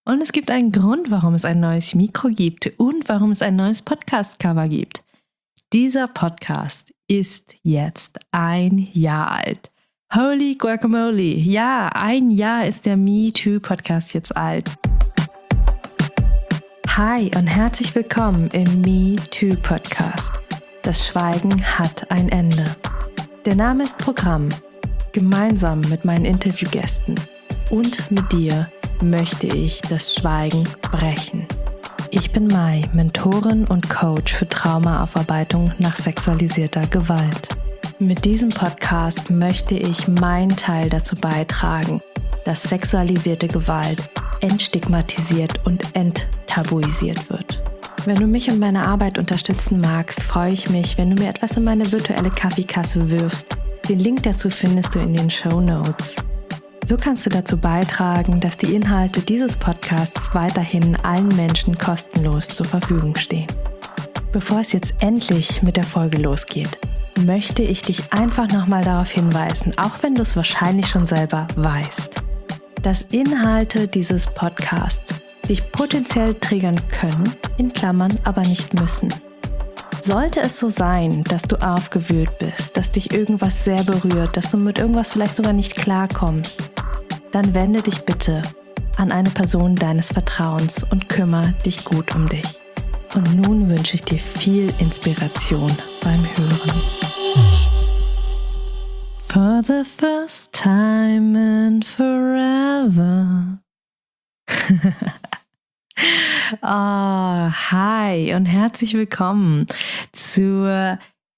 Und es gibt einen Grund, warum es ein neues Mikro gibt und warum es ein neues Podcast-Cover gibt. Dieser Podcast ist jetzt 1 Jahr alt. Holy Guacamole! Ja, 1 Jahr ist der MeToo-Podcast jetzt alt. Hi und herzlich willkommen im MeToo-Podcast. Das Schweigen hat ein Ende. Der Name ist Programm. Gemeinsam mit meinen Interviewgästen und mit dir möchte ich das Schweigen brechen. Ich bin Mai, Mentorin und Coach für Traumaaufarbeitung nach sexualisierter Gewalt. Mit diesem Podcast möchte ich meinen Teil dazu beitragen, dass sexualisierte Gewalt entstigmatisiert und enttabuisiert wird. Wenn du mich und meine Arbeit unterstützen magst, freue ich mich, wenn du mir etwas in meine virtuelle Kaffeekasse wirfst. Den Link dazu findest du in den Shownotes. So kannst du dazu beitragen, dass die Inhalte dieses Podcasts weiterhin allen Menschen kostenlos zur Verfügung stehen. Bevor es jetzt endlich mit der Folge losgeht, möchte ich dich einfach nochmal darauf hinweisen, auch wenn du es wahrscheinlich schon selber weißt, dass Inhalte dieses Podcasts dich potenziell triggern können, in Klammern aber nicht müssen. Sollte es so sein, dass du aufgewühlt bist, dass dich irgendwas sehr berührt, dass du mit irgendwas vielleicht sogar nicht klarkommst, dann wende dich bitte an eine Person deines Vertrauens und kümmere dich gut um dich. Und nun wünsche ich dir viel Inspiration beim Hören. For the first time in forever. Hi und herzlich willkommen zur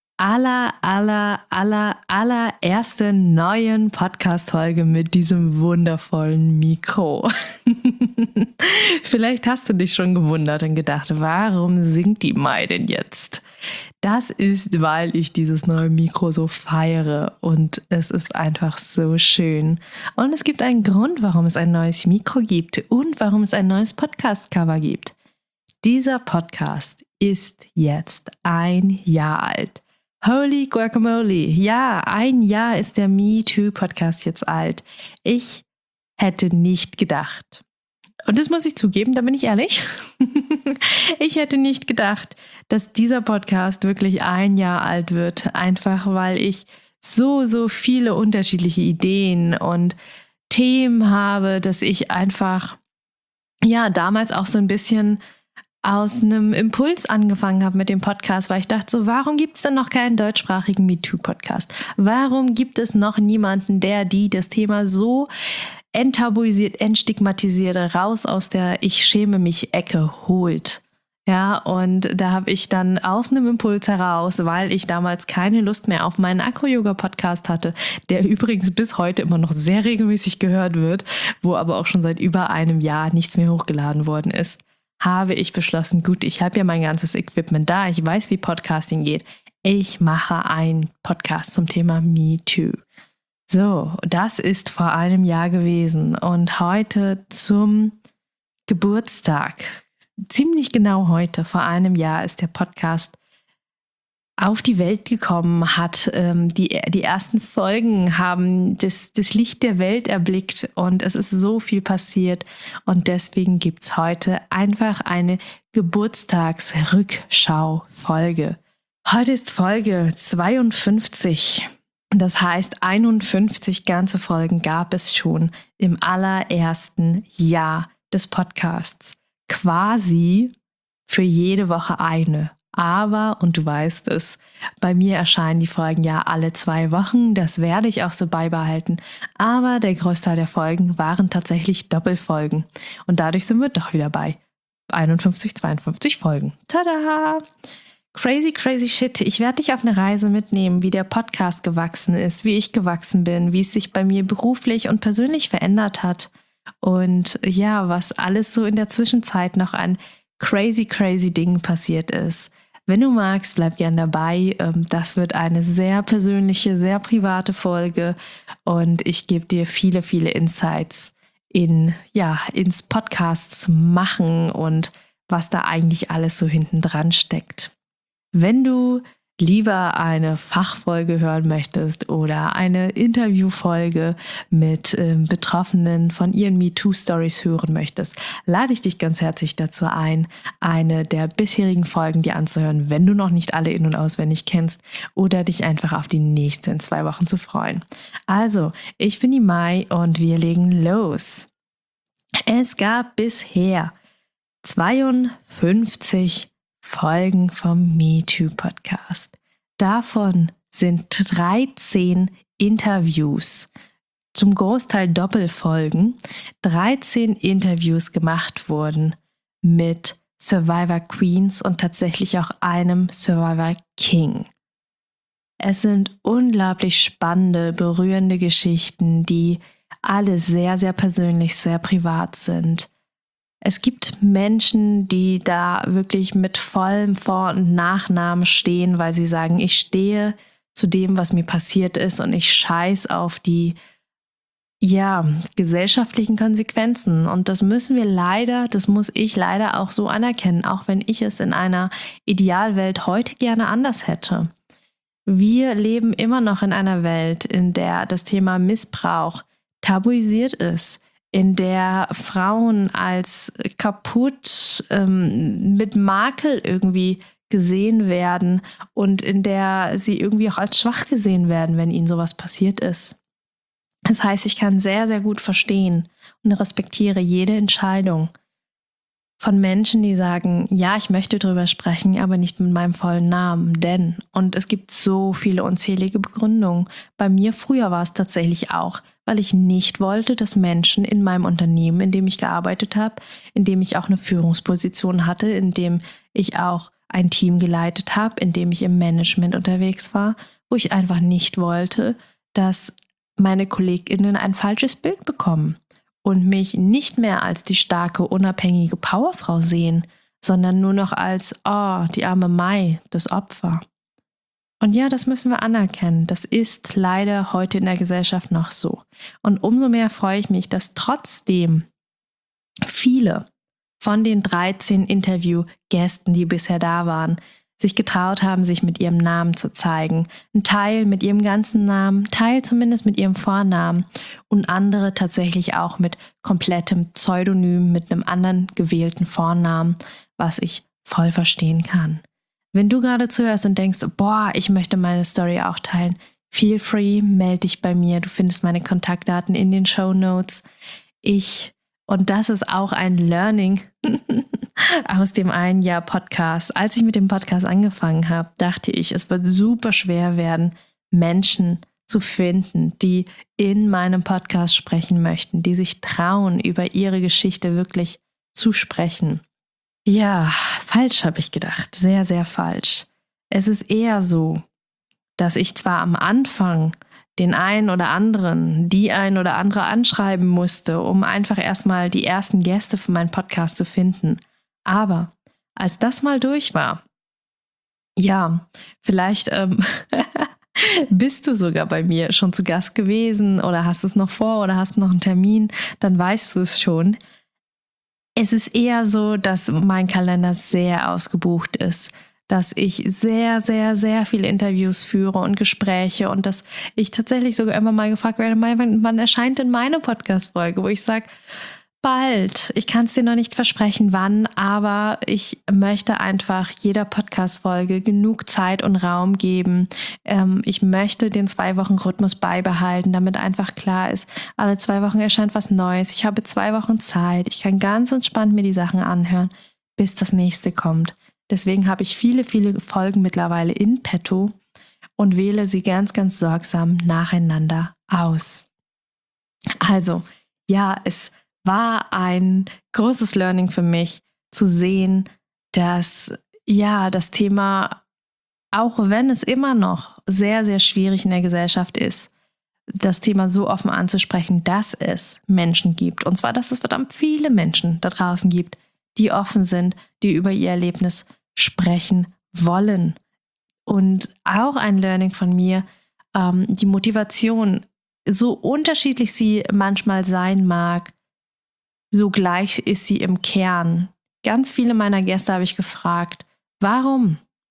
allerersten neuen Podcast-Folge mit diesem wundervollen Mikro. Vielleicht hast du dich schon gewundert und gedacht, warum singt die Mai denn jetzt? Das ist, weil ich dieses neue Mikro so feiere und es ist einfach so schön. Und es gibt einen Grund, warum es ein neues Mikro gibt und warum es ein neues Podcast-Cover gibt. Dieser Podcast ist jetzt 1 Jahr alt. Holy Guacamole! Ja, 1 Jahr ist der MeToo-Podcast jetzt alt. Ich hätte nicht gedacht. Und das muss ich zugeben, da bin ich ehrlich. Ich hätte nicht gedacht, dass dieser Podcast wirklich 1 Jahr alt wird, einfach weil ich so viele unterschiedliche Ideen und Themen habe, dass ich einfach, damals auch so ein bisschen aus einem Impuls angefangen habe mit dem Podcast, weil ich dachte so, warum gibt es denn noch keinen deutschsprachigen MeToo-Podcast? Warum gibt es noch niemanden, der das Thema so enttabuisiert, entstigmatisiert, raus aus der Ich-schäme-mich-Ecke holt? Ja, und da habe ich dann aus einem Impuls heraus, weil ich damals keine Lust mehr auf meinen Acro-Yoga-Podcast hatte, der übrigens bis heute immer noch sehr regelmäßig gehört wird, wo aber auch schon seit über einem Jahr nichts mehr hochgeladen worden ist, habe ich beschlossen, gut, ich habe ja mein ganzes Equipment da, ich weiß, wie Podcasting geht. Ich mache einen Podcast zum Thema MeToo. So, das ist vor 1 Jahr gewesen und heute zum Geburtstag, ziemlich genau heute, vor 1 Jahr ist der Podcast auf die Welt gekommen, hat die ersten Folgen haben das Licht der Welt erblickt und es ist so viel passiert und deswegen gibt's heute einfach eine Geburtstagsrückschau-Folge. Heute ist Folge 52. Das heißt, 51 ganze Folgen gab es schon im allerersten Jahr des Podcasts. Quasi für jede Woche eine. Aber, und du weißt es, bei mir erscheinen die Folgen ja alle 2 Wochen, das werde ich auch so beibehalten. Aber der Großteil der Folgen waren tatsächlich Doppelfolgen. Und dadurch sind wir doch wieder bei 51, 52 Folgen. Tada! Crazy shit. Ich werde dich auf eine Reise mitnehmen, wie der Podcast gewachsen ist, wie ich gewachsen bin, wie es sich bei mir beruflich und persönlich verändert hat. Und ja, was alles so in der Zwischenzeit noch an crazy Dingen passiert ist. Wenn du magst, bleib gern dabei. Das wird eine sehr persönliche, sehr private Folge und ich gebe dir viele Insights ins Podcasts machen und was da eigentlich alles so hinten dran steckt. Wenn du lieber eine Fachfolge hören möchtest oder eine Interviewfolge mit Betroffenen von ihren MeToo-Stories hören möchtest, lade ich dich ganz herzlich dazu ein, eine der bisherigen Folgen dir anzuhören, wenn du noch nicht alle in- und auswendig kennst, oder dich einfach auf die nächsten 2 Wochen zu freuen. Also, ich bin die Mai und wir legen los. Es gab bisher 52 Folgen vom MeToo-Podcast. Davon sind 13 Interviews, zum Großteil Doppelfolgen, 13 Interviews gemacht wurden mit Survivor Queens und tatsächlich auch einem Survivor King. Es sind unglaublich spannende, berührende Geschichten, die alle sehr, sehr persönlich, sehr privat sind. Es gibt Menschen, die da wirklich mit vollem Vor- und Nachnamen stehen, weil sie sagen, ich stehe zu dem, was mir passiert ist und ich scheiß auf die gesellschaftlichen Konsequenzen. Und das muss ich leider auch so anerkennen, auch wenn ich es in einer Idealwelt heute gerne anders hätte. Wir leben immer noch in einer Welt, in der das Thema Missbrauch tabuisiert ist, in der Frauen als kaputt, mit Makel irgendwie gesehen werden und in der sie irgendwie auch als schwach gesehen werden, wenn ihnen sowas passiert ist. Das heißt, ich kann sehr, sehr gut verstehen und respektiere jede Entscheidung von Menschen, die sagen, ja, ich möchte drüber sprechen, aber nicht mit meinem vollen Namen, denn, und es gibt so viele unzählige Begründungen. Bei mir früher war es tatsächlich auch, weil ich nicht wollte, dass Menschen in meinem Unternehmen, in dem ich gearbeitet habe, in dem ich auch eine Führungsposition hatte, in dem ich auch ein Team geleitet habe, in dem ich im Management unterwegs war, wo ich einfach nicht wollte, dass meine KollegInnen ein falsches Bild bekommen und mich nicht mehr als die starke, unabhängige Powerfrau sehen, sondern nur noch als, oh, die arme Mai, das Opfer. Und ja, das müssen wir anerkennen. Das ist leider heute in der Gesellschaft noch so. Und umso mehr freue ich mich, dass trotzdem viele von den 13 Interviewgästen, die bisher da waren, sich getraut haben, sich mit ihrem Namen zu zeigen. Ein Teil mit ihrem ganzen Namen, Teil zumindest mit ihrem Vornamen und andere tatsächlich auch mit komplettem Pseudonym, mit einem anderen gewählten Vornamen, was ich voll verstehen kann. Wenn du gerade zuhörst und denkst, boah, ich möchte meine Story auch teilen, feel free, melde dich bei mir. Du findest meine Kontaktdaten in den Shownotes. Und das ist auch ein Learning aus dem einen Jahr Podcast. Als ich mit dem Podcast angefangen habe, dachte ich, es wird super schwer werden, Menschen zu finden, die in meinem Podcast sprechen möchten, die sich trauen, über ihre Geschichte wirklich zu sprechen. Ja, falsch habe ich gedacht. Sehr, sehr falsch. Es ist eher so, dass ich zwar am Anfang den einen oder anderen, die ein oder andere anschreiben musste, um einfach erstmal die ersten Gäste für meinen Podcast zu finden. Aber als das mal durch war, ja, vielleicht bist du sogar bei mir schon zu Gast gewesen oder hast es noch vor oder hast noch einen Termin, dann weißt du es schon. Es ist eher so, dass mein Kalender sehr ausgebucht ist, dass ich sehr, sehr, sehr viele Interviews führe und Gespräche und dass ich tatsächlich sogar immer mal gefragt werde, wann erscheint denn meine Podcast-Folge, wo ich sage, bald. Ich kann es dir noch nicht versprechen, wann, aber ich möchte einfach jeder Podcast-Folge genug Zeit und Raum geben. Ich möchte den 2-Wochen-Rhythmus beibehalten, damit einfach klar ist, alle 2 Wochen erscheint was Neues. Ich habe 2 Wochen Zeit. Ich kann ganz entspannt mir die Sachen anhören, bis das nächste kommt. Deswegen habe ich viele, viele Folgen mittlerweile in petto und wähle sie ganz, ganz sorgsam nacheinander aus. Also, ja, es war ein großes Learning für mich, zu sehen, dass das Thema, auch wenn es immer noch sehr, sehr schwierig in der Gesellschaft ist, das Thema so offen anzusprechen, dass es Menschen gibt. Und zwar, dass es verdammt viele Menschen da draußen gibt, die offen sind, die über ihr Erlebnis sprechen wollen. Und auch ein Learning von mir, die Motivation, so unterschiedlich sie manchmal sein mag, so gleich ist sie im Kern. Ganz viele meiner Gäste habe ich gefragt, warum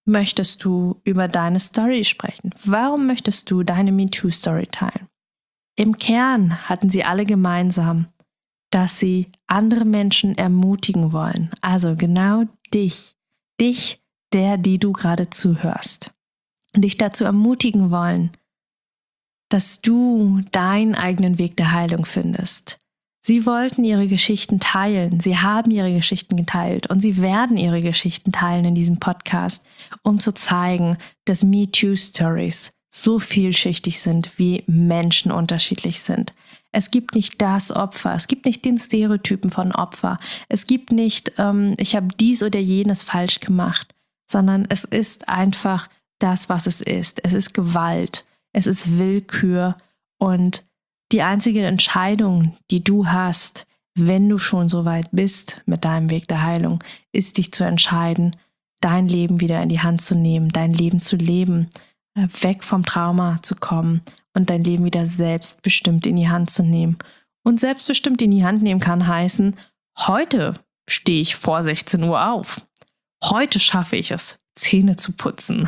möchtest du über deine Story sprechen? Warum möchtest du deine MeToo-Story teilen? Im Kern hatten sie alle gemeinsam, dass sie andere Menschen ermutigen wollen. Also genau dich, die du gerade zuhörst. Und dich dazu ermutigen wollen, dass du deinen eigenen Weg der Heilung findest. Sie wollten ihre Geschichten teilen, sie haben ihre Geschichten geteilt und sie werden ihre Geschichten teilen in diesem Podcast, um zu zeigen, dass MeToo-Stories so vielschichtig sind, wie Menschen unterschiedlich sind. Es gibt nicht das Opfer, es gibt nicht den Stereotypen von Opfer, es gibt nicht, ich habe dies oder jenes falsch gemacht, sondern es ist einfach das, was es ist. Es ist Gewalt, es ist Willkür und die einzige Entscheidung, die du hast, wenn du schon so weit bist mit deinem Weg der Heilung, ist dich zu entscheiden, dein Leben wieder in die Hand zu nehmen, dein Leben zu leben, weg vom Trauma zu kommen und dein Leben wieder selbstbestimmt in die Hand zu nehmen. Und selbstbestimmt in die Hand nehmen kann heißen, heute stehe ich vor 16 Uhr auf. Heute schaffe ich es, Zähne zu putzen.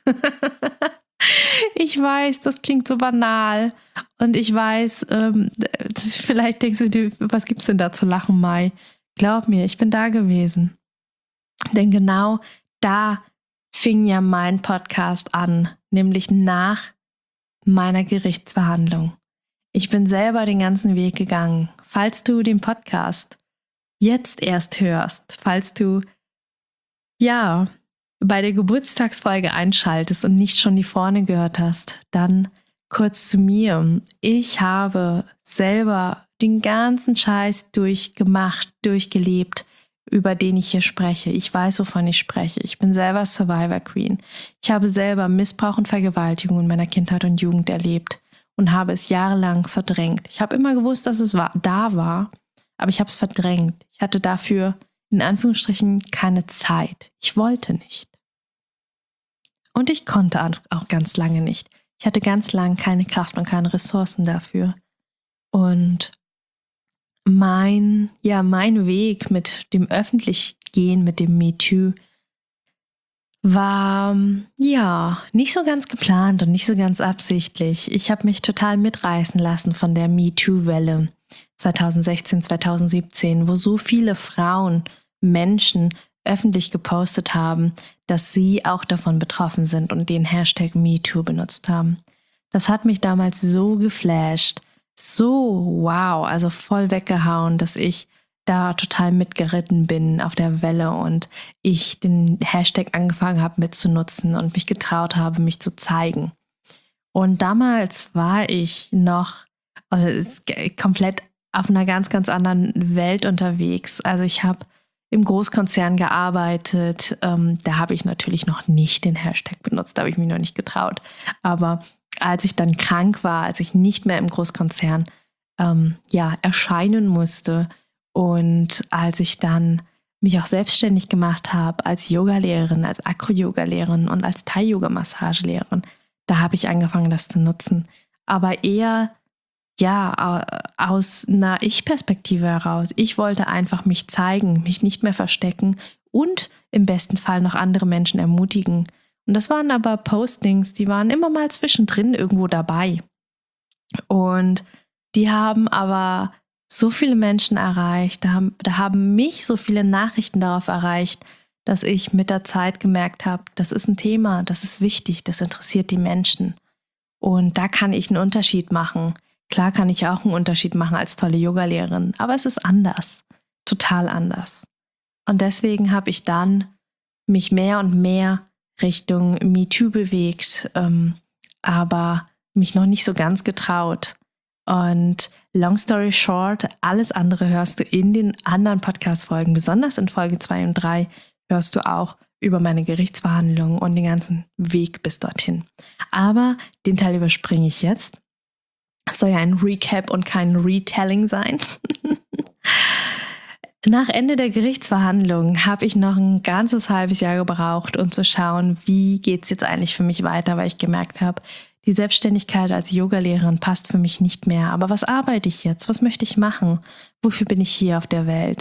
Ich weiß, das klingt so banal und ich weiß, vielleicht denkst du dir, was gibt's denn da zu lachen, Mai? Glaub mir, ich bin da gewesen. Denn genau da fing ja mein Podcast an, nämlich nach meiner Gerichtsverhandlung. Ich bin selber den ganzen Weg gegangen. Falls du den Podcast jetzt erst hörst, falls du bei der Geburtstagsfolge einschaltest und nicht schon die vorne gehört hast, dann kurz zu mir. Ich habe selber den ganzen Scheiß durchgelebt, über den ich hier spreche. Ich weiß, wovon ich spreche. Ich bin selber Survivor Queen. Ich habe selber Missbrauch und Vergewaltigung in meiner Kindheit und Jugend erlebt und habe es jahrelang verdrängt. Ich habe immer gewusst, dass es da war, aber ich habe es verdrängt. Ich hatte dafür in Anführungsstrichen keine Zeit. Ich wollte nicht. Und ich konnte auch ganz lange nicht. Ich hatte ganz lange keine Kraft und keine Ressourcen dafür. Und mein Weg mit dem Öffentlichgehen, mit dem MeToo, war nicht so ganz geplant und nicht so ganz absichtlich. Ich habe mich total mitreißen lassen von der MeToo-Welle 2016, 2017, wo so viele Frauen, Menschen öffentlich gepostet haben, dass sie auch davon betroffen sind und den Hashtag MeToo benutzt haben. Das hat mich damals so geflasht, so wow, also voll weggehauen, dass ich da total mitgeritten bin auf der Welle und ich den Hashtag angefangen habe mitzunutzen und mich getraut habe, mich zu zeigen. Und damals war ich noch komplett auf einer ganz, ganz anderen Welt unterwegs. Also ich habe im Großkonzern gearbeitet. Da habe ich natürlich noch nicht den Hashtag benutzt, da habe ich mich noch nicht getraut. Aber als ich dann krank war, als ich nicht mehr im Großkonzern erscheinen musste und als ich dann mich auch selbstständig gemacht habe als Yogalehrerin, als Acro-Yoga-Lehrerin und als Thai-Yoga-Massagelehrerin, da habe ich angefangen, das zu nutzen. Aber eher aus einer Ich-Perspektive heraus. Ich wollte einfach mich zeigen, mich nicht mehr verstecken und im besten Fall noch andere Menschen ermutigen. Und das waren aber Postings, die waren immer mal zwischendrin irgendwo dabei. Und die haben aber so viele Menschen erreicht, da haben mich so viele Nachrichten darauf erreicht, dass ich mit der Zeit gemerkt habe, das ist ein Thema, das ist wichtig, das interessiert die Menschen. Und da kann ich einen Unterschied machen. Klar kann ich auch einen Unterschied machen als tolle Yogalehrerin, aber es ist anders, total anders. Und deswegen habe ich dann mich mehr und mehr Richtung MeToo bewegt, aber mich noch nicht so ganz getraut. Und long story short, alles andere hörst du in den anderen Podcast-Folgen, besonders in Folge 2 und 3 hörst du auch über meine Gerichtsverhandlungen und den ganzen Weg bis dorthin. Aber den Teil überspringe ich jetzt. Es soll ja ein Recap und kein Retelling sein. Nach Ende der Gerichtsverhandlung habe ich noch ein ganzes halbes Jahr gebraucht, um zu schauen, wie geht es jetzt eigentlich für mich weiter, weil ich gemerkt habe, die Selbstständigkeit als Yogalehrerin passt für mich nicht mehr. Aber was arbeite ich jetzt? Was möchte ich machen? Wofür bin ich hier auf der Welt?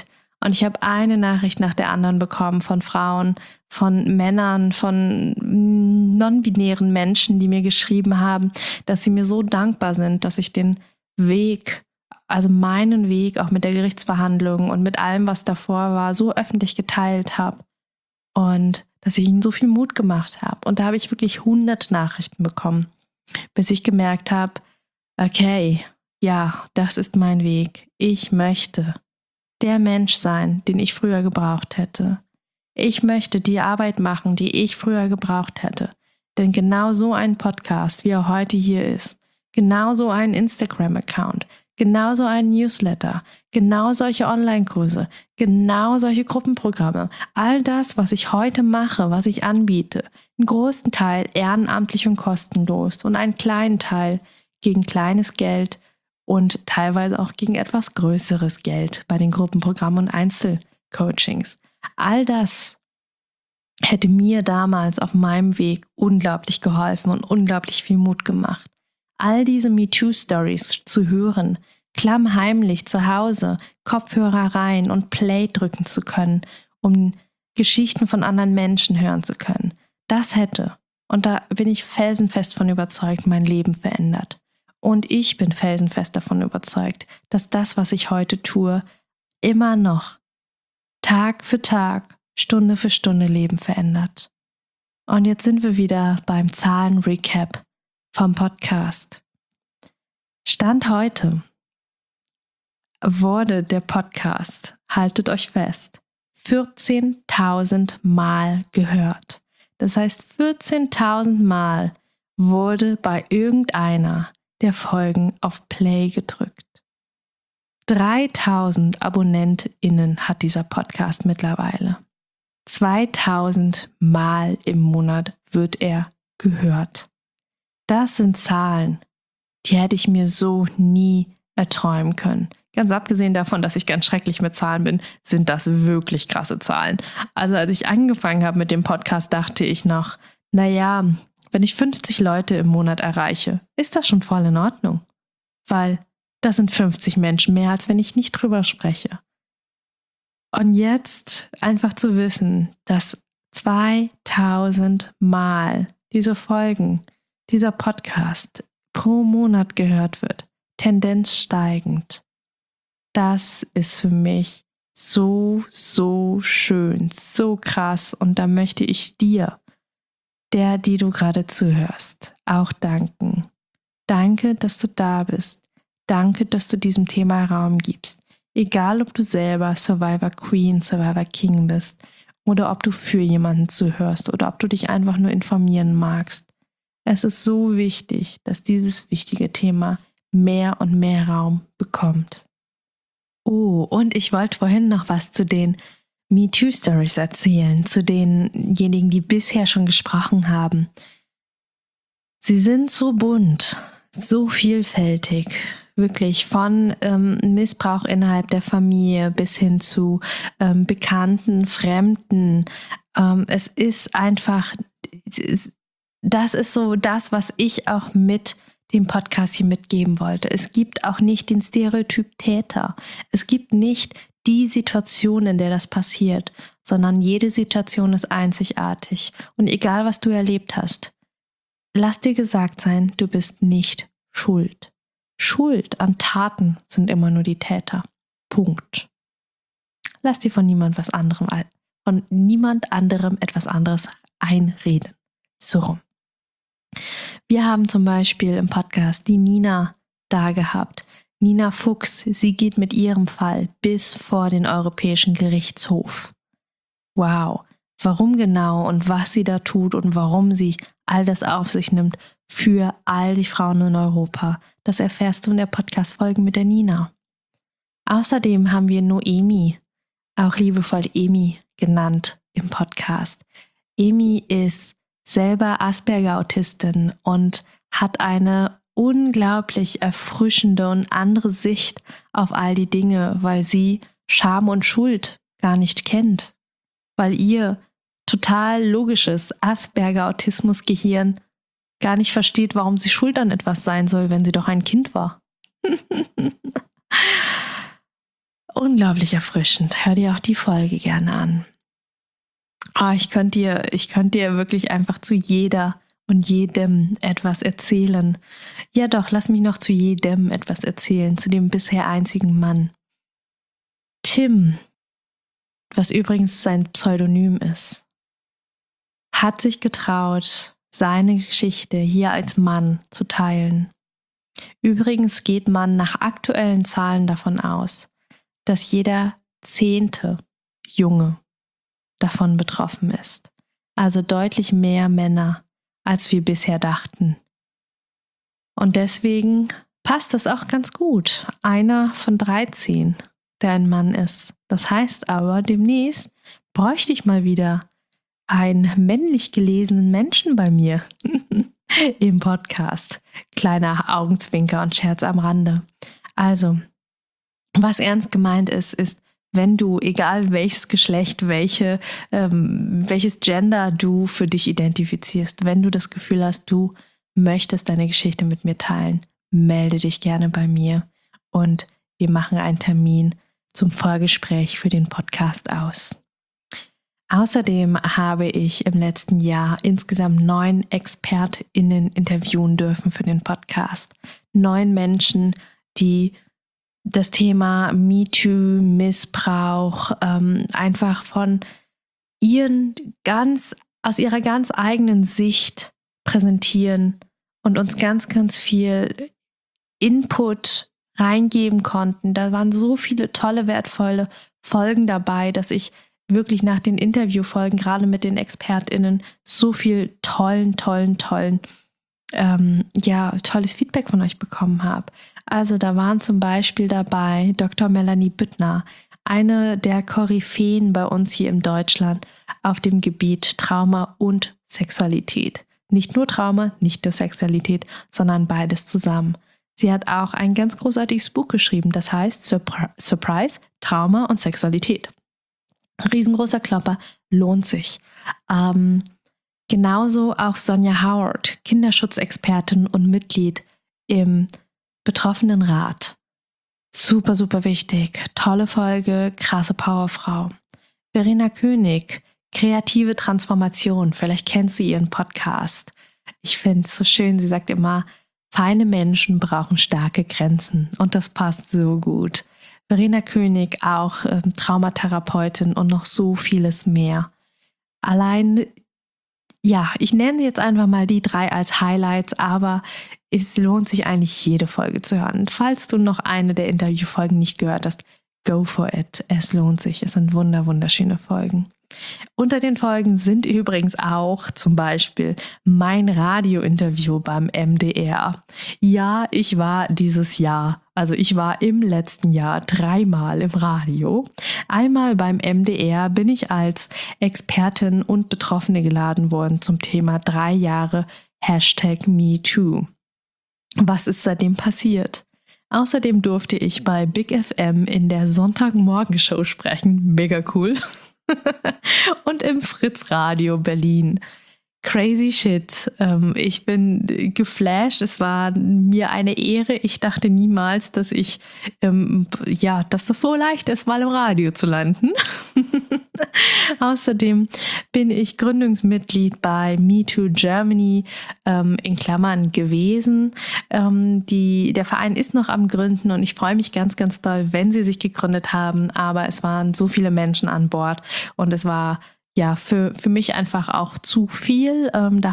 Und ich habe eine Nachricht nach der anderen bekommen von Frauen, von Männern, von non-binären Menschen, die mir geschrieben haben, dass sie mir so dankbar sind, dass ich den Weg, also meinen Weg auch mit der Gerichtsverhandlung und mit allem, was davor war, so öffentlich geteilt habe. Und dass ich ihnen so viel Mut gemacht habe. Und da habe ich wirklich 100 Nachrichten bekommen, bis ich gemerkt habe, okay, ja, das ist mein Weg. Ich möchte der Mensch sein, den ich früher gebraucht hätte. Ich möchte die Arbeit machen, die ich früher gebraucht hätte. Denn genau so ein Podcast, wie er heute hier ist, genau so ein Instagram-Account, genau so ein Newsletter, genau solche Online-Kurse, genau solche Gruppenprogramme, all das, was ich heute mache, was ich anbiete, einen großen Teil ehrenamtlich und kostenlos und einen kleinen Teil gegen kleines Geld und teilweise auch gegen etwas größeres Geld bei den Gruppenprogrammen und Einzelcoachings. All das hätte mir damals auf meinem Weg unglaublich geholfen und unglaublich viel Mut gemacht. All diese MeToo-Stories zu hören, klammheimlich zu Hause, Kopfhörer rein und Play drücken zu können, um Geschichten von anderen Menschen hören zu können, das hätte, und da bin ich felsenfest von überzeugt, mein Leben verändert. Und ich bin felsenfest davon überzeugt, dass das, was ich heute tue, immer noch Tag für Tag, Stunde für Stunde Leben verändert. Und jetzt sind wir wieder beim Zahlen-Recap vom Podcast. Stand heute wurde der Podcast, haltet euch fest, 14.000 Mal gehört. Das heißt, 14.000 Mal wurde bei irgendeiner der Folgen auf Play gedrückt. 3.000 AbonnentInnen hat dieser Podcast mittlerweile. 2.000 Mal im Monat wird er gehört. Das sind Zahlen, die hätte ich mir so nie erträumen können. Ganz abgesehen davon, dass ich ganz schrecklich mit Zahlen bin, sind das wirklich krasse Zahlen. Also als ich angefangen habe mit dem Podcast, dachte ich noch, naja, wenn ich 50 Leute im Monat erreiche, ist das schon voll in Ordnung. Weil das sind 50 Menschen mehr, als wenn ich nicht drüber spreche. Und jetzt einfach zu wissen, dass 2.000 Mal diese Folgen, dieser Podcast pro Monat gehört wird, Tendenz steigend, das ist für mich so, so schön, so krass. Und da möchte ich dir, die du gerade zuhörst, auch danken. Danke, dass du da bist. Danke, dass du diesem Thema Raum gibst. Egal, ob du selber Survivor Queen, Survivor King bist oder ob du für jemanden zuhörst oder ob du dich einfach nur informieren magst. Es ist so wichtig, dass dieses wichtige Thema mehr und mehr Raum bekommt. Oh, und ich wollte vorhin noch was zu den MeToo-Stories erzählen, zu denjenigen, die bisher schon gesprochen haben. Sie sind so bunt, so vielfältig, wirklich von Missbrauch innerhalb der Familie bis hin zu Bekannten, Fremden. Es ist einfach, das ist so das, was ich auch mit dem Podcast hier mitgeben wollte. Es gibt auch nicht den Stereotyp Täter. Es gibt nicht die Situation, in der das passiert, sondern jede Situation ist einzigartig. Und egal, was du erlebt hast, lass dir gesagt sein, du bist nicht schuld. Schuld an Taten sind immer nur die Täter. Punkt. Lass dir von niemand anderem etwas anderes einreden. So rum. Wir haben zum Beispiel im Podcast die Nina da gehabt. Nina Fuchs, sie geht mit ihrem Fall bis vor den Europäischen Gerichtshof. Wow, warum genau und was sie da tut und warum sie all das auf sich nimmt für all die Frauen in Europa, das erfährst du in der Podcast-Folge mit der Nina. Außerdem haben wir Noemi, auch liebevoll Emi genannt im Podcast. Emi ist selber Asperger-Autistin und hat eine unglaublich erfrischende und andere Sicht auf all die Dinge, weil sie Scham und Schuld gar nicht kennt. Weil ihr total logisches Asperger-Autismus-Gehirn gar nicht versteht, warum sie schuld an etwas sein soll, wenn sie doch ein Kind war. unglaublich erfrischend. Hör dir auch die Folge gerne an. Ich könnte dir wirklich einfach zu jeder und jedem etwas erzählen. Ja doch, lass mich noch zu jedem etwas erzählen, zu dem bisher einzigen Mann. Tim, was übrigens sein Pseudonym ist, hat sich getraut, seine Geschichte hier als Mann zu teilen. Übrigens geht man nach aktuellen Zahlen davon aus, dass jeder 10. Junge davon betroffen ist. Also deutlich mehr Männer, als wir bisher dachten. Und deswegen passt das auch ganz gut. Einer von 13, der ein Mann ist. Das heißt aber, demnächst bräuchte ich mal wieder einen männlich gelesenen Menschen bei mir im Podcast. Kleiner Augenzwinker und Scherz am Rande. Also, was ernst gemeint ist, wenn du, egal welches Geschlecht, welches Gender du für dich identifizierst, wenn du das Gefühl hast, du möchtest deine Geschichte mit mir teilen, melde dich gerne bei mir und wir machen einen Termin zum Vorgespräch für den Podcast aus. Außerdem habe ich im letzten Jahr insgesamt 9 ExpertInnen interviewen dürfen für den Podcast. 9 Menschen, die das Thema MeToo, Missbrauch, einfach aus ihrer ganz eigenen Sicht präsentieren und uns ganz, ganz viel Input reingeben konnten. Da waren so viele tolle, wertvolle Folgen dabei, dass ich wirklich nach den Interviewfolgen, gerade mit den ExpertInnen, so viel tolles Feedback von euch bekommen habe. Also da waren zum Beispiel dabei Dr. Melanie Büttner, eine der Koryphäen bei uns hier in Deutschland auf dem Gebiet Trauma und Sexualität. Nicht nur Trauma, nicht nur Sexualität, sondern beides zusammen. Sie hat auch ein ganz großartiges Buch geschrieben, das heißt Surprise, Trauma und Sexualität. Riesengroßer Klopper, lohnt sich. Genauso auch Sonja Howard, Kinderschutzexpertin und Mitglied im Betroffenenrat. Super, super wichtig. Tolle Folge, krasse Powerfrau. Verena König, kreative Transformation. Vielleicht kennst du ihren Podcast. Ich finde es so schön. Sie sagt immer, feine Menschen brauchen starke Grenzen. Und das passt so gut. Verena König, auch Traumatherapeutin und noch so vieles mehr. Allein, ich nenne jetzt einfach mal die 3 als Highlights, aber es lohnt sich eigentlich jede Folge zu hören. Falls du noch eine der Interviewfolgen nicht gehört hast, go for it. Es lohnt sich. Es sind wunderschöne Folgen. Unter den Folgen sind übrigens auch zum Beispiel mein Radiointerview beim MDR. Ja, ich war im letzten Jahr 3-mal im Radio. Einmal beim MDR bin ich als Expertin und Betroffene geladen worden zum Thema 3 Jahre #MeToo. Was ist seitdem passiert? Außerdem durfte ich bei Big FM in der Sonntagmorgenshow sprechen. Mega cool. Und im Fritz Radio Berlin. Crazy shit. Ich bin geflasht. Es war mir eine Ehre. Ich dachte niemals, dass dass das so leicht ist, mal im Radio zu landen. Außerdem bin ich Gründungsmitglied bei MeToo Germany in Klammern gewesen. Der Verein ist noch am Gründen und ich freue mich ganz, ganz doll, wenn sie sich gegründet haben. Aber es waren so viele Menschen an Bord und es war für mich einfach auch zu viel.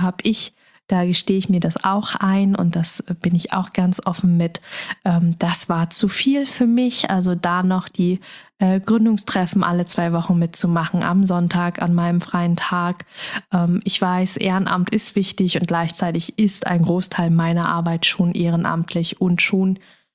Da gestehe ich mir das auch ein und das bin ich auch ganz offen mit. Das war zu viel für mich, also da noch die Gründungstreffen alle 2 Wochen mitzumachen, am Sonntag, an meinem freien Tag. Ich weiß, Ehrenamt ist wichtig und gleichzeitig ist ein Großteil meiner Arbeit schon ehrenamtlich und schon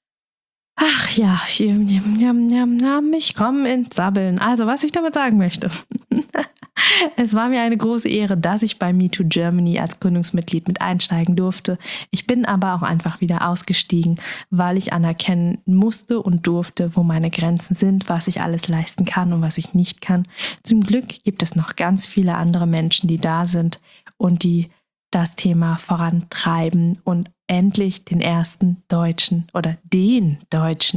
ich komme ins Sabbeln. Also, was ich damit sagen möchte. Es war mir eine große Ehre, dass ich bei MeToo Germany als Gründungsmitglied mit einsteigen durfte. Ich bin aber auch einfach wieder ausgestiegen, weil ich anerkennen musste und durfte, wo meine Grenzen sind, was ich alles leisten kann und was ich nicht kann. Zum Glück gibt es noch ganz viele andere Menschen, die da sind und die das Thema vorantreiben und endlich den Deutschen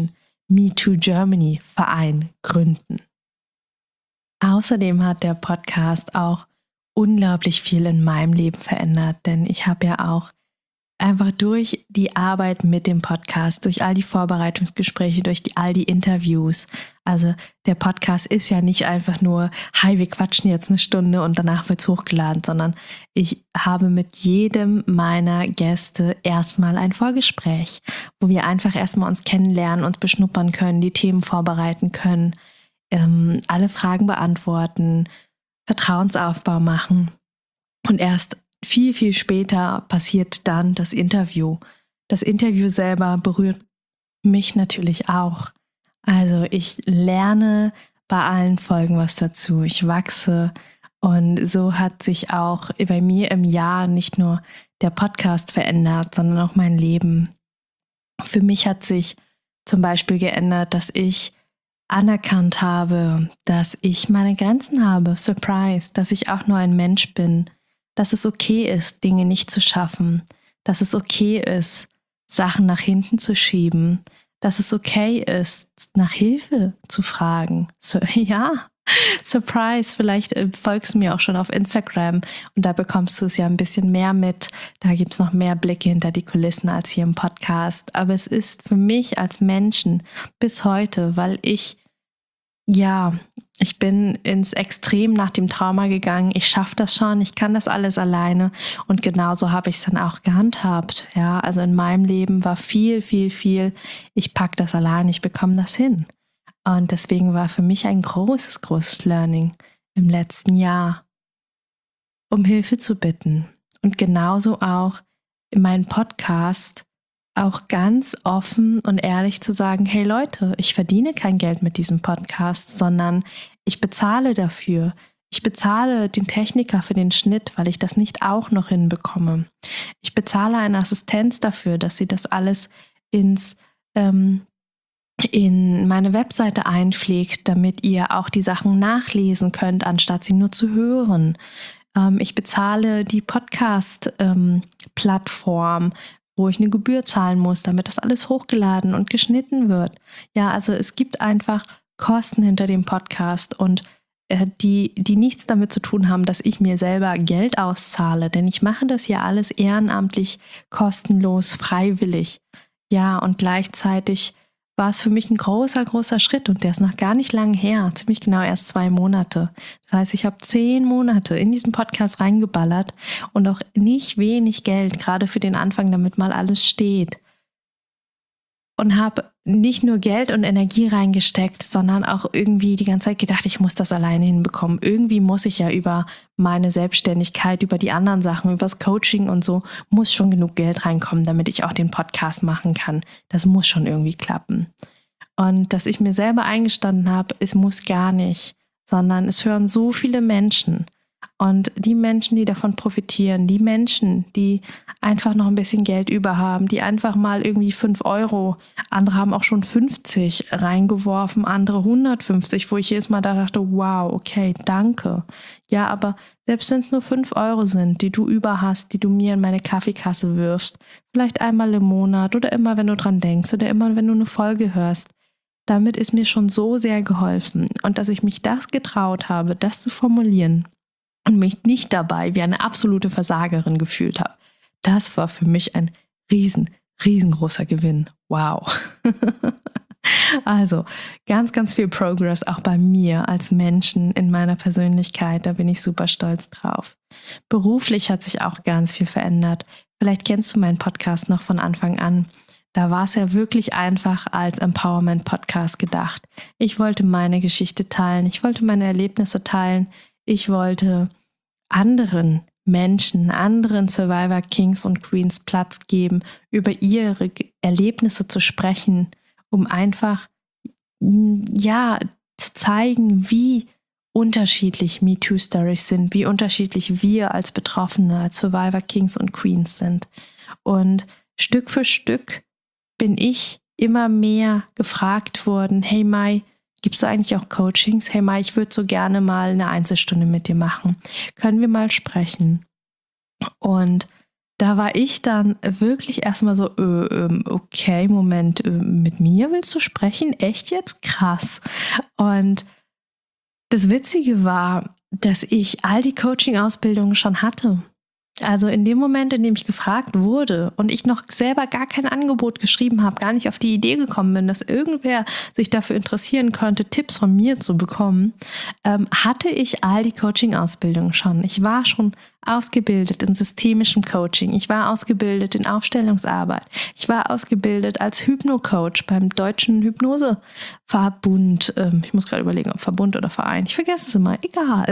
MeToo Germany Verein gründen. Außerdem hat der Podcast auch unglaublich viel in meinem Leben verändert, denn ich habe ja auch einfach durch die Arbeit mit dem Podcast, durch all die Vorbereitungsgespräche, durch all die Interviews. Also der Podcast ist ja nicht einfach nur, hi, wir quatschen jetzt eine Stunde und danach wird's hochgeladen, sondern ich habe mit jedem meiner Gäste erstmal ein Vorgespräch, wo wir einfach erstmal uns kennenlernen, uns beschnuppern können, die Themen vorbereiten können, alle Fragen beantworten, Vertrauensaufbau machen. Und erst viel, viel später passiert dann das Interview. Das Interview selber berührt mich natürlich auch. Also ich lerne bei allen Folgen was dazu. Ich wachse und so hat sich auch bei mir im Jahr nicht nur der Podcast verändert, sondern auch mein Leben. Für mich hat sich zum Beispiel geändert, dass ich anerkannt habe, dass ich meine Grenzen habe. Surprise, dass ich auch nur ein Mensch bin. Dass es okay ist, Dinge nicht zu schaffen, dass es okay ist, Sachen nach hinten zu schieben, dass es okay ist, nach Hilfe zu fragen. So, ja, Surprise, vielleicht folgst du mir auch schon auf Instagram und da bekommst du es ja ein bisschen mehr mit. Da gibt es noch mehr Blicke hinter die Kulissen als hier im Podcast. Aber es ist für mich als Menschen bis heute, weil ich bin ins Extrem nach dem Trauma gegangen. Ich schaffe das schon, ich kann das alles alleine. Und genauso habe ich es dann auch gehandhabt. Ja, also in meinem Leben war viel, viel, viel. Ich packe das allein, ich bekomme das hin. Und deswegen war für mich ein großes, großes Learning im letzten Jahr, um Hilfe zu bitten. Und genauso auch in meinem Podcast auch ganz offen und ehrlich zu sagen, hey Leute, ich verdiene kein Geld mit diesem Podcast, sondern ich bezahle dafür. Ich bezahle den Techniker für den Schnitt, weil ich das nicht auch noch hinbekomme. Ich bezahle eine Assistenz dafür, dass sie das alles in meine Webseite einpflegt, damit ihr auch die Sachen nachlesen könnt, anstatt sie nur zu hören. Ich bezahle die Podcast-Plattform, wo ich eine Gebühr zahlen muss, damit das alles hochgeladen und geschnitten wird. Ja, also es gibt einfach Kosten hinter dem Podcast und die nichts damit zu tun haben, dass ich mir selber Geld auszahle, denn ich mache das ja alles ehrenamtlich, kostenlos, freiwillig. Ja, und gleichzeitig war es für mich ein großer, großer Schritt und der ist noch gar nicht lang her, ziemlich genau erst 2 Monate. Das heißt, ich habe 10 Monate in diesen Podcast reingeballert und auch nicht wenig Geld, gerade für den Anfang, damit mal alles steht. Und habe nicht nur Geld und Energie reingesteckt, sondern auch irgendwie die ganze Zeit gedacht, ich muss das alleine hinbekommen. Irgendwie muss ich ja über meine Selbstständigkeit, über die anderen Sachen, über das Coaching und so, muss schon genug Geld reinkommen, damit ich auch den Podcast machen kann. Das muss schon irgendwie klappen. Und dass ich mir selber eingestanden habe, es muss gar nicht, sondern es hören so viele Menschen. Und die Menschen, die davon profitieren, die Menschen, die einfach noch ein bisschen Geld über haben, die einfach mal irgendwie 5 Euro, andere haben auch schon 50 reingeworfen, andere 150, wo ich jedes Mal da dachte, wow, okay, danke. Ja, aber selbst wenn es nur 5 Euro sind, die du über hast, die du mir in meine Kaffeekasse wirfst, vielleicht einmal im Monat oder immer, wenn du dran denkst oder immer, wenn du eine Folge hörst, damit ist mir schon so sehr geholfen. Und dass ich mich das getraut habe, das zu formulieren, und mich nicht dabei wie eine absolute Versagerin gefühlt habe. Das war für mich ein riesengroßer Gewinn. Wow. Also ganz, ganz viel Progress auch bei mir als Menschen in meiner Persönlichkeit. Da bin ich super stolz drauf. Beruflich hat sich auch ganz viel verändert. Vielleicht kennst du meinen Podcast noch von Anfang an. Da war es ja wirklich einfach als Empowerment-Podcast gedacht. Ich wollte meine Geschichte teilen. Ich wollte meine Erlebnisse teilen. Ich wollte anderen Menschen, anderen Survivor Kings und Queens Platz geben, über ihre Erlebnisse zu sprechen, um einfach zu zeigen, wie unterschiedlich MeToo-Stories sind, wie unterschiedlich wir als Betroffene, als Survivor Kings und Queens sind. Und Stück für Stück bin ich immer mehr gefragt worden, hey Mai, gibst du eigentlich auch Coachings? Hey Mai, ich würde so gerne mal eine Einzelstunde mit dir machen. Können wir mal sprechen? Und da war ich dann wirklich erstmal so, okay, Moment, mit mir willst du sprechen? Echt jetzt? Krass. Und das Witzige war, dass ich all die Coaching-Ausbildungen schon hatte. Also in dem Moment, in dem ich gefragt wurde und ich noch selber gar kein Angebot geschrieben habe, gar nicht auf die Idee gekommen bin, dass irgendwer sich dafür interessieren könnte, Tipps von mir zu bekommen, hatte ich all die Coaching-Ausbildungen schon. Ich war schon ausgebildet in systemischem Coaching. Ich war ausgebildet in Aufstellungsarbeit. Ich war ausgebildet als Hypno-Coach beim Deutschen Hypnoseverbund. Ich muss gerade überlegen, ob Verbund oder Verein. Ich vergesse es immer. Egal.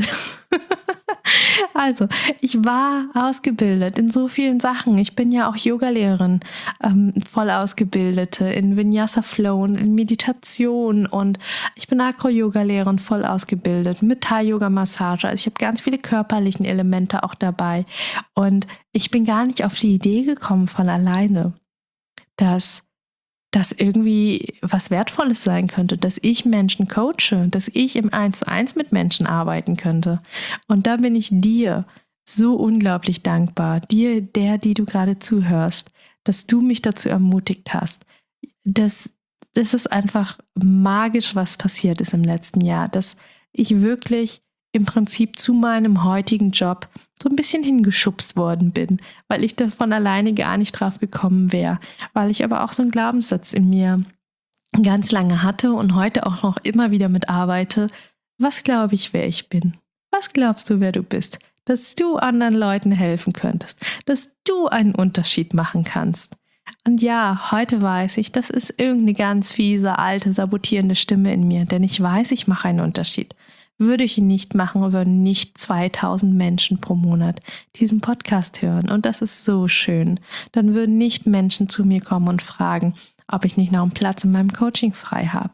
Also, ich war ausgebildet in so vielen Sachen. Ich bin ja auch Yogalehrerin, voll ausgebildete in Vinyasa Flow und in Meditation, und ich bin Acro-Yoga-Lehrerin, voll ausgebildet mit Thai-Yoga-Massage. Also ich habe ganz viele körperlichen Elemente auch dabei, und ich bin gar nicht auf die Idee gekommen von alleine, dass das irgendwie was Wertvolles sein könnte, dass ich Menschen coache, dass ich im 1:1 mit Menschen arbeiten könnte. Und da bin ich dir so unglaublich dankbar, dir, die du gerade zuhörst, dass du mich dazu ermutigt hast. Das ist einfach magisch, was passiert ist im letzten Jahr, dass ich wirklich im Prinzip zu meinem heutigen Job so ein bisschen hingeschubst worden bin, weil ich da von alleine gar nicht drauf gekommen wäre, weil ich aber auch so einen Glaubenssatz in mir ganz lange hatte und heute auch noch immer wieder mitarbeite. Was glaube ich, wer ich bin? Was glaubst du, wer du bist? Dass du anderen Leuten helfen könntest, dass du einen Unterschied machen kannst. Und ja, heute weiß ich, das ist irgendeine ganz fiese, alte, sabotierende Stimme in mir, denn ich weiß, ich mache einen Unterschied. Würde ich ihn nicht machen, würden nicht 2000 Menschen pro Monat diesen Podcast hören. Und das ist so schön. Dann würden nicht Menschen zu mir kommen und fragen, ob ich nicht noch einen Platz in meinem Coaching frei habe.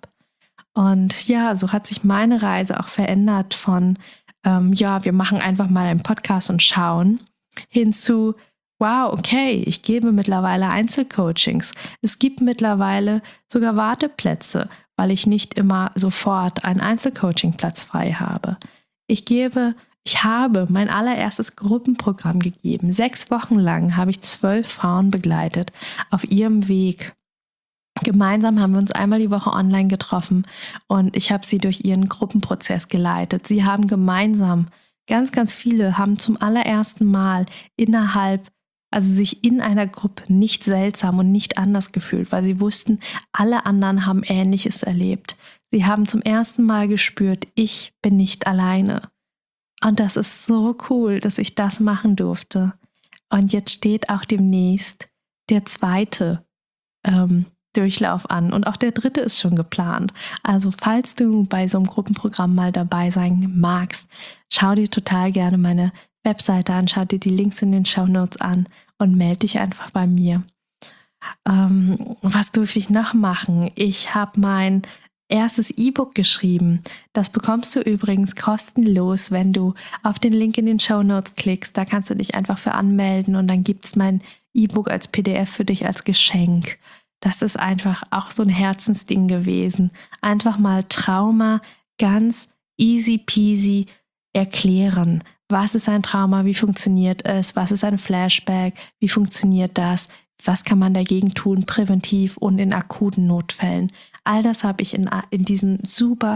Und ja, so hat sich meine Reise auch verändert von, wir machen einfach mal einen Podcast und schauen, hin zu, wow, okay, ich gebe mittlerweile Einzelcoachings. Es gibt mittlerweile sogar Warteplätze, weil ich nicht immer sofort einen Einzelcoachingplatz frei habe. Ich habe mein allererstes Gruppenprogramm gegeben. 6 Wochen lang habe ich 12 Frauen begleitet auf ihrem Weg. Gemeinsam haben wir uns einmal die Woche online getroffen und ich habe sie durch ihren Gruppenprozess geleitet. Sie haben gemeinsam, ganz, ganz viele haben zum allerersten Mal sich in einer Gruppe nicht seltsam und nicht anders gefühlt, weil sie wussten, alle anderen haben Ähnliches erlebt. Sie haben zum ersten Mal gespürt, ich bin nicht alleine. Und das ist so cool, dass ich das machen durfte. Und jetzt steht auch demnächst der 2. Durchlauf an und auch der 3. ist schon geplant. Also falls du bei so einem Gruppenprogramm mal dabei sein magst, schau dir total gerne meine Webseite an, schau dir die Links in den Shownotes an und melde dich einfach bei mir. Was durfte ich noch machen? Ich habe mein erstes E-Book geschrieben. Das bekommst du übrigens kostenlos, wenn du auf den Link in den Shownotes klickst. Da kannst du dich einfach für anmelden und dann gibt es mein E-Book als PDF für dich als Geschenk. Das ist einfach auch so ein Herzensding gewesen. Einfach mal Trauma ganz easy peasy erklären. Was ist ein Trauma? Wie funktioniert es? Was ist ein Flashback? Wie funktioniert das? Was kann man dagegen tun, präventiv und in akuten Notfällen? All das habe ich in diesem super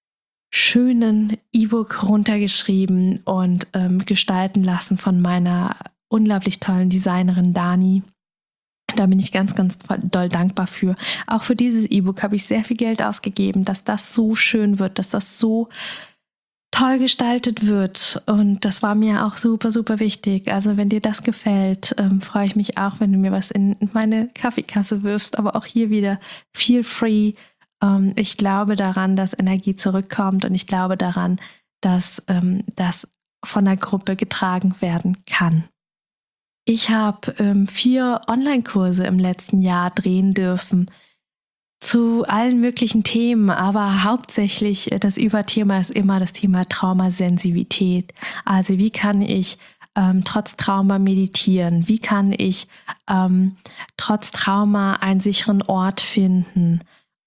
schönen E-Book runtergeschrieben und gestalten lassen von meiner unglaublich tollen Designerin Dani. Da bin ich ganz, ganz doll dankbar für. Auch für dieses E-Book habe ich sehr viel Geld ausgegeben, dass das so schön wird, dass das so toll gestaltet wird. Und das war mir auch super, super wichtig. Also wenn dir das gefällt, freue ich mich auch, wenn du mir was in meine Kaffeekasse wirfst. Aber auch hier wieder feel free. Ich glaube daran, dass Energie zurückkommt und ich glaube daran, dass das von der Gruppe getragen werden kann. Ich habe 4 Online-Kurse im letzten Jahr drehen dürfen zu allen möglichen Themen, aber hauptsächlich das Überthema ist immer das Thema Traumasensivität. Also wie kann ich trotz Trauma meditieren? Wie kann ich trotz Trauma einen sicheren Ort finden?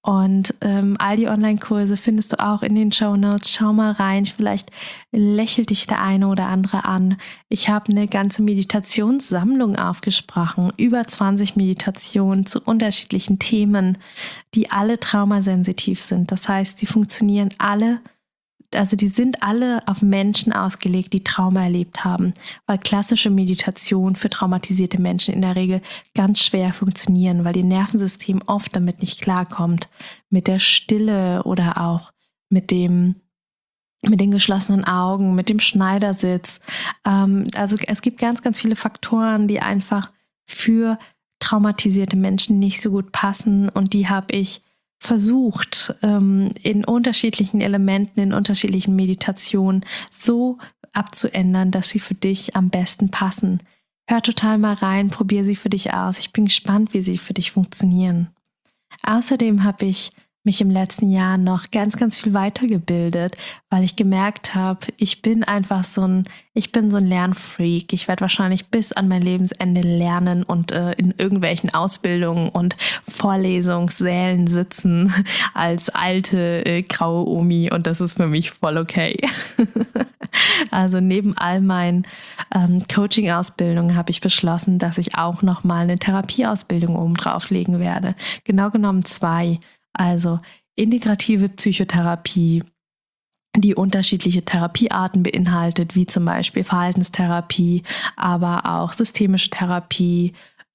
Und all die Online-Kurse findest du auch in den Shownotes. Schau mal rein, vielleicht lächelt dich der eine oder andere an. Ich habe eine ganze Meditationssammlung aufgesprochen, über 20 Meditationen zu unterschiedlichen Themen, die alle traumasensitiv sind. Das heißt, die funktionieren alle, also die sind alle auf Menschen ausgelegt, die Trauma erlebt haben, weil klassische Meditation für traumatisierte Menschen in der Regel ganz schwer funktionieren, weil ihr Nervensystem oft damit nicht klarkommt, mit der Stille oder auch mit den geschlossenen Augen, mit dem Schneidersitz. Also es gibt ganz, ganz viele Faktoren, die einfach für traumatisierte Menschen nicht so gut passen, und die habe ich versucht, in unterschiedlichen Elementen, in unterschiedlichen Meditationen so abzuändern, dass sie für dich am besten passen. Hör total mal rein, probier sie für dich aus. Ich bin gespannt, wie sie für dich funktionieren. Außerdem habe ich mich im letzten Jahr noch ganz, ganz viel weitergebildet, weil ich gemerkt habe, ich bin so ein Lernfreak. Ich werde wahrscheinlich bis an mein Lebensende lernen und in irgendwelchen Ausbildungen und Vorlesungssälen sitzen als alte graue Omi, und das ist für mich voll okay. Also neben all meinen Coaching-Ausbildungen habe ich beschlossen, dass ich auch nochmal eine Therapieausbildung oben drauflegen werde. Genau genommen 2. Also integrative Psychotherapie, die unterschiedliche Therapiearten beinhaltet, wie zum Beispiel Verhaltenstherapie, aber auch systemische Therapie,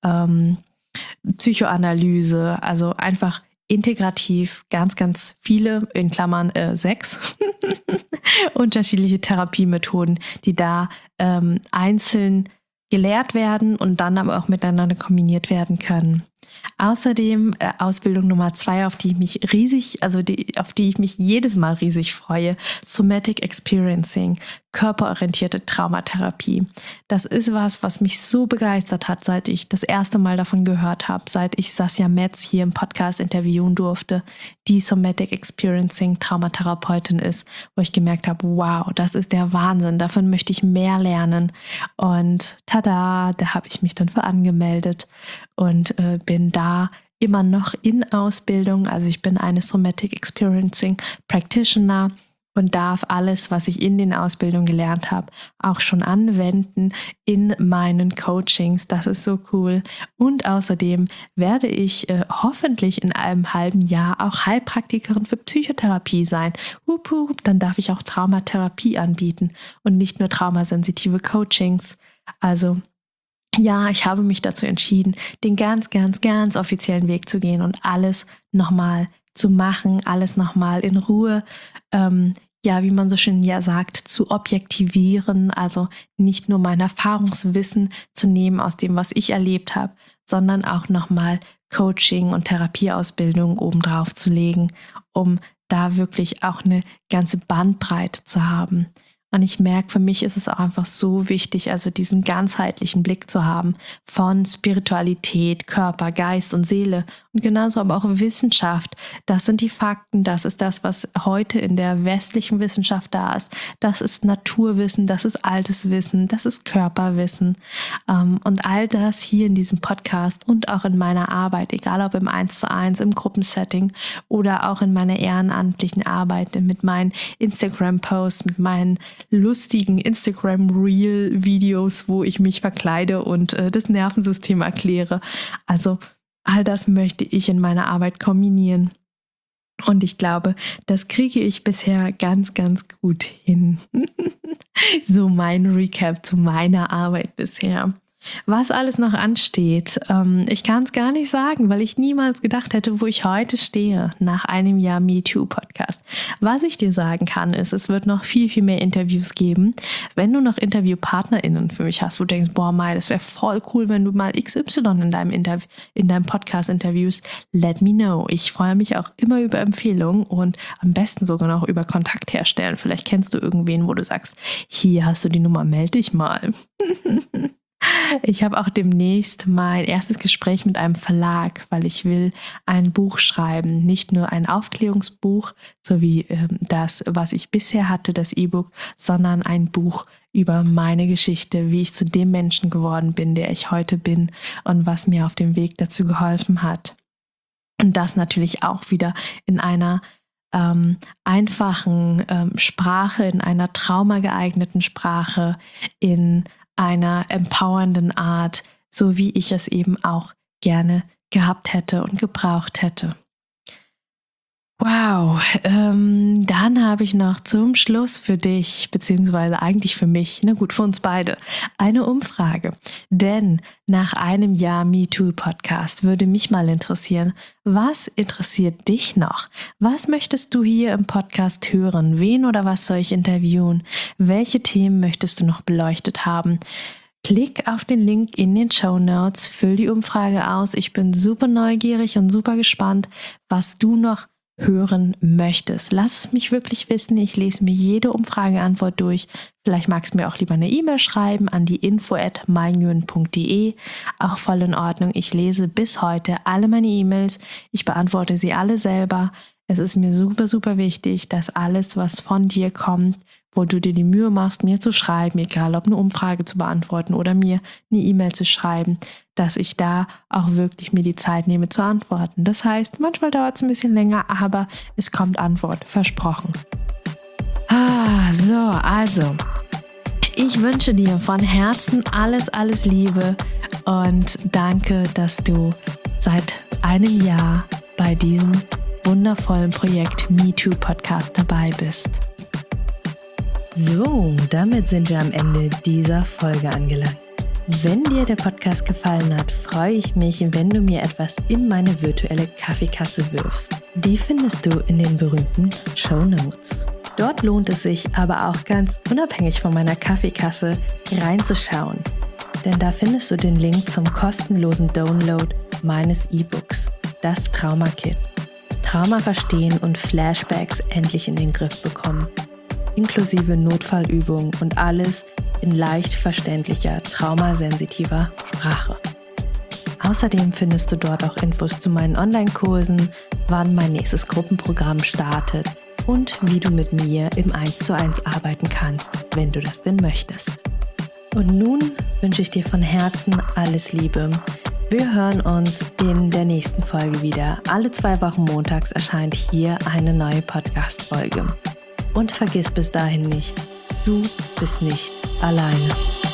Psychoanalyse, also einfach integrativ ganz, ganz viele, in Klammern 6, unterschiedliche Therapiemethoden, die da einzeln gelehrt werden und dann aber auch miteinander kombiniert werden können. Außerdem Ausbildung Nummer 2, auf die ich mich jedes Mal riesig freue, Somatic Experiencing, körperorientierte Traumatherapie. Das ist was mich so begeistert hat, seit ich das erste Mal davon gehört habe, seit ich Sasja Metz hier im Podcast interviewen durfte, die Somatic Experiencing Traumatherapeutin ist, wo ich gemerkt habe, wow, das ist der Wahnsinn, davon möchte ich mehr lernen. Und tada, da habe ich mich dann für angemeldet und bin da immer noch in Ausbildung. Also ich bin eine Somatic Experiencing Practitioner und darf alles, was ich in den Ausbildungen gelernt habe, auch schon anwenden in meinen Coachings. Das ist so cool. Und außerdem werde ich hoffentlich in einem halben Jahr auch Heilpraktikerin für Psychotherapie sein. Dann darf ich auch Traumatherapie anbieten und nicht nur traumasensitive Coachings. Also ja, ich habe mich dazu entschieden, den ganz, ganz, ganz offiziellen Weg zu gehen und alles nochmal zu machen, alles nochmal in Ruhe, wie man so schön ja sagt, zu objektivieren, also nicht nur mein Erfahrungswissen zu nehmen aus dem, was ich erlebt habe, sondern auch nochmal Coaching und Therapieausbildung obendrauf zu legen, um da wirklich auch eine ganze Bandbreite zu haben. Und ich merke, für mich ist es auch einfach so wichtig, also diesen ganzheitlichen Blick zu haben von Spiritualität, Körper, Geist und Seele und genauso aber auch Wissenschaft. Das sind die Fakten, das ist das, was heute in der westlichen Wissenschaft da ist. Das ist Naturwissen, das ist altes Wissen, das ist Körperwissen. Und all das hier in diesem Podcast und auch in meiner Arbeit, egal ob im 1:1, im Gruppensetting oder auch in meiner ehrenamtlichen Arbeit mit meinen Instagram-Posts, mit meinen lustigen Instagram-Reel-Videos, wo ich mich verkleide und das Nervensystem erkläre. Also all das möchte ich in meiner Arbeit kombinieren. Und ich glaube, das kriege ich bisher ganz, ganz gut hin. So mein Recap zu meiner Arbeit bisher. Was alles noch ansteht, ich kann es gar nicht sagen, weil ich niemals gedacht hätte, wo ich heute stehe, nach einem Jahr MeToo-Podcast. Was ich dir sagen kann, ist, es wird noch viel, viel mehr Interviews geben. Wenn du noch InterviewpartnerInnen für mich hast, wo du denkst, boah Mai, das wäre voll cool, wenn du mal XY in deinem Podcast interviewst, let me know. Ich freue mich auch immer über Empfehlungen und am besten sogar noch über Kontakt herstellen. Vielleicht kennst du irgendwen, wo du sagst, hier hast du die Nummer, melde dich mal. Ich habe auch demnächst mein erstes Gespräch mit einem Verlag, weil ich will ein Buch schreiben. Nicht nur ein Aufklärungsbuch, so wie das, was ich bisher hatte, das E-Book, sondern ein Buch über meine Geschichte, wie ich zu dem Menschen geworden bin, der ich heute bin und was mir auf dem Weg dazu geholfen hat. Und das natürlich auch wieder in einer einfachen Sprache, in einer traumageeigneten Sprache, in einer empowernden Art, so wie ich es eben auch gerne gehabt hätte und gebraucht hätte. Wow, dann habe ich noch zum Schluss für dich, beziehungsweise eigentlich für mich, na gut, für uns beide, eine Umfrage. Denn nach einem Jahr MeToo-Podcast würde mich mal interessieren, was interessiert dich noch? Was möchtest du hier im Podcast hören? Wen oder was soll ich interviewen? Welche Themen möchtest du noch beleuchtet haben? Klick auf den Link in den Shownotes, füll die Umfrage aus. Ich bin super neugierig und super gespannt, was du noch hören möchtest. Lass es mich wirklich wissen. Ich lese mir jede Umfrageantwort durch. Vielleicht magst du mir auch lieber eine E-Mail schreiben an die info@meingyun.de. Auch voll in Ordnung. Ich lese bis heute alle meine E-Mails. Ich beantworte sie alle selber. Es ist mir super, super wichtig, dass alles, was von dir kommt, wo du dir die Mühe machst, mir zu schreiben, egal ob eine Umfrage zu beantworten oder mir eine E-Mail zu schreiben, dass ich da auch wirklich mir die Zeit nehme zu antworten. Das heißt, manchmal dauert es ein bisschen länger, aber es kommt Antwort, versprochen. Also, ich wünsche dir von Herzen alles, alles Liebe und danke, dass du seit einem Jahr bei diesem wundervollen Projekt MeToo Podcast dabei bist. So, damit sind wir am Ende dieser Folge angelangt. Wenn dir der Podcast gefallen hat, freue ich mich, wenn du mir etwas in meine virtuelle Kaffeekasse wirfst. Die findest du in den berühmten Shownotes. Dort lohnt es sich aber auch ganz unabhängig von meiner Kaffeekasse reinzuschauen. Denn da findest du den Link zum kostenlosen Download meines E-Books, das Trauma-Kit. Trauma verstehen und Flashbacks endlich in den Griff bekommen. Inklusive Notfallübungen und alles in leicht verständlicher, traumasensitiver Sprache. Außerdem findest du dort auch Infos zu meinen Online-Kursen, wann mein nächstes Gruppenprogramm startet und wie du mit mir im 1:1 arbeiten kannst, wenn du das denn möchtest. Und nun wünsche ich dir von Herzen alles Liebe. Wir hören uns in der nächsten Folge wieder. Alle 2 Wochen montags erscheint hier eine neue Podcast-Folge. Und vergiss bis dahin nicht, du bist nicht alleine.